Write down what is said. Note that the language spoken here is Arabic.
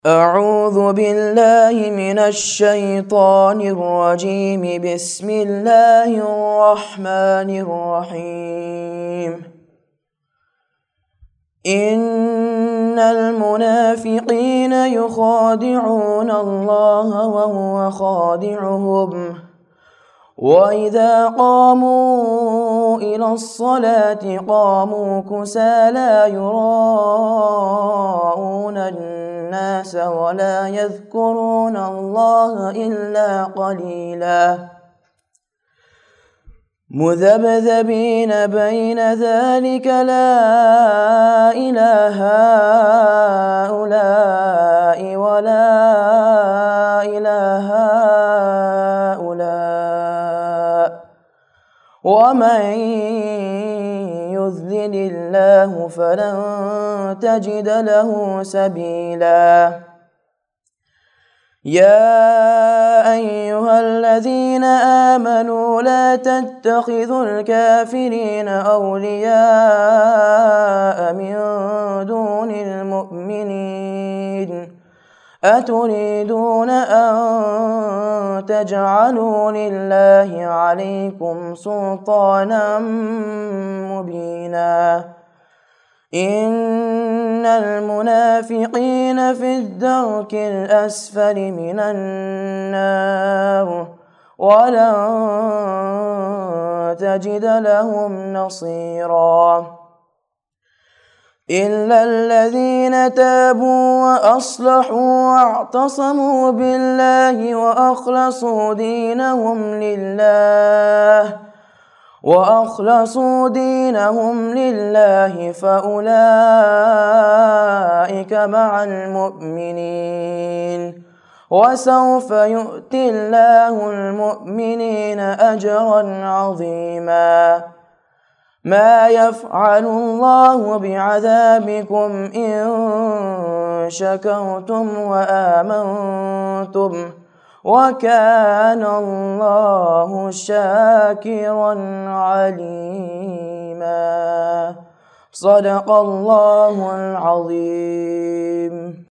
أعوذ بالله من الشيطان الرجيم. بسم الله الرحمن الرحيم. إن المنافقين يخادعون الله وهو خادعهم وإذا قاموا إلى الصلاة قاموا كسالى يراءون الناس ولا يذكرون الله إلا قليلا مذبذبين بين ذلك لا إله هؤلاء ولا إله هؤلاء ومن يذلل الله فلن تجد له سبيلا. يا أيها الذين آمنوا لا تتخذوا الكافرين أولياء من دون المؤمنين أتريدون أن تجعلوا لله عليكم سلطانا مبينا. إن المنافقين في الدرك الأسفل من النار ولن تجد لهم نصيرا إلا الذين تابوا وأصلحوا واعتصموا بالله وأخلصوا دينهم لله فأولئك مع المؤمنين وسوف يؤتي الله المؤمنين أجرا عظيما. ما يفعل الله بعذابكم إن شكرتم وآمنتم وكان الله شاكرا عليما. صدق الله العظيم.